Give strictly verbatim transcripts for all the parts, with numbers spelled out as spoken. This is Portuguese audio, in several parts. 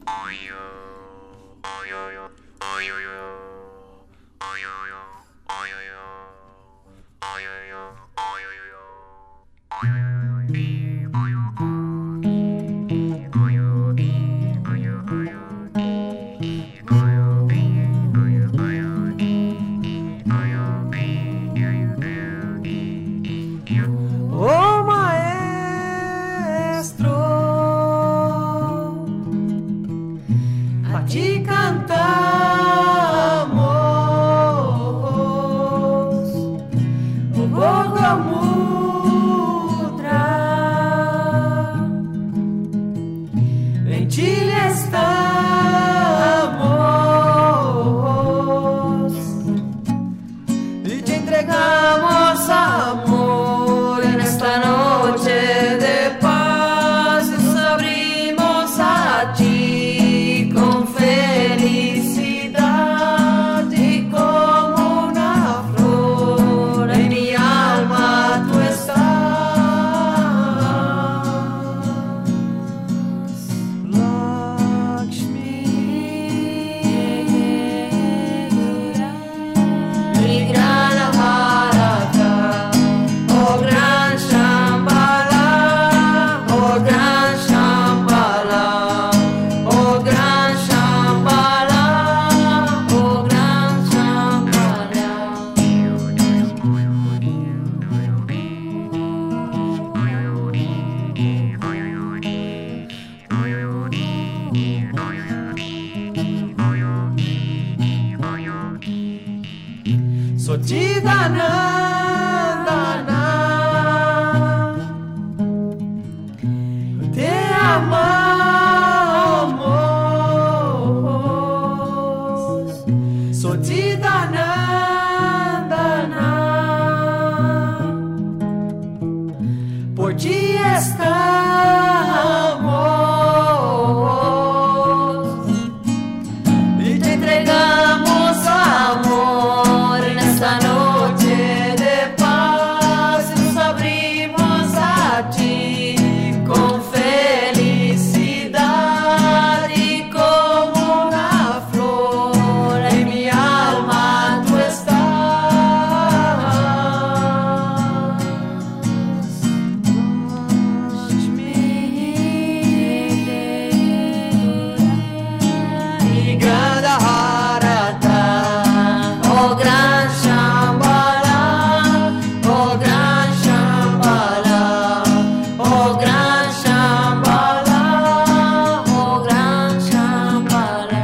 Oh maestro, a ti cantamos o Yoga Mudra, em ti estamos e te entregamos amor nesta noche de paz. Nos abrimos a ti con felicidade como una flor. En mi alma tú estás, Lakshmi. Vigranabharata, oh gran Shambhala, oh gran Shambhala, oh gran Shambhala, oh gran Shambhala. Sochidanandana, te amamos. Sochidanandana, por ti estamos e te entregamos amor nesta noche de paz. Nos abrimos a ti com felicidade como una flor. En mi alma tú estás, Vigranabharata, oh gran Shambhala, oh gran Shambhala, oh gran Shambhala, oh gran Shambhala.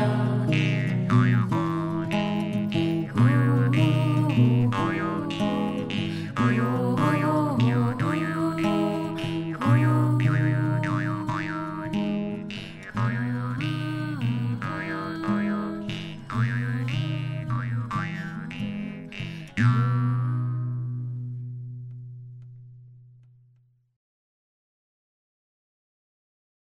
You